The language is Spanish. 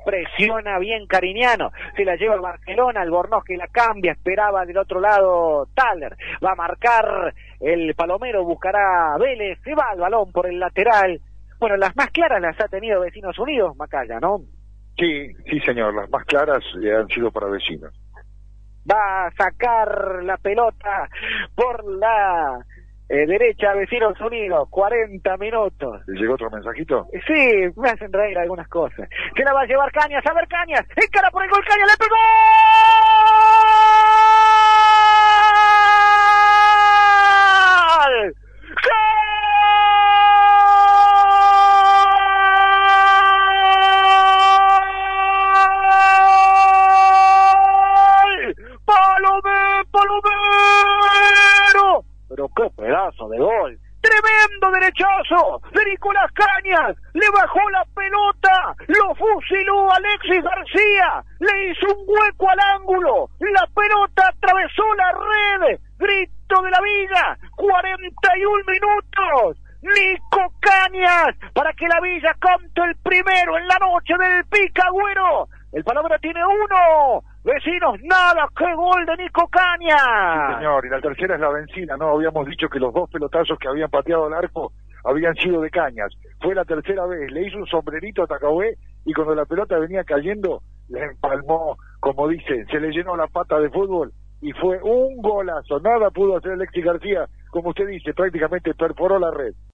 presiona bien Cariñano, se la lleva el Barcelona, Albornoz que la cambia, esperaba del otro lado Thaler, va a marcar el Palomero, buscará Vélez, se va el balón por el lateral. Bueno, las más claras las ha tenido Vecinos Unidos, Macaya, ¿no? Sí, sí señor, las más claras han sido para Vecinos. Va a sacar la pelota por la derecha, Vecinos Unidos, 40 minutos. ¿Le llegó otro mensajito? Sí, me hacen reír algunas cosas. Se la va a llevar Cañas, a ver Cañas, encara por el gol, Cañas, le pegó. ¡Palomero! Pero qué pedazo de gol. Tremendo derechazo de Nicolás Cañas, le bajó la pelota, lo fusiló Alexis García, le hizo un hueco al ángulo, la pelota atravesó la red, grito de la Villa, 41 minutos, Nico Cañas, para que la Villa cante el primero en la noche del Picagüero. El Palomero tiene uno, Vecinos nada, qué gol de Nico Cañas. Sí, señor, y la tercera es la vencida, ¿no? Habíamos dicho que los dos pelotazos que habían pateado al arco habían sido de Cañas. Fue la tercera vez, le hizo un sombrerito a Tacahué y cuando la pelota venía cayendo, le empalmó, como dicen, se le llenó la pata de fútbol y fue un golazo. Nada pudo hacer Alexis García, como usted dice, prácticamente perforó la red.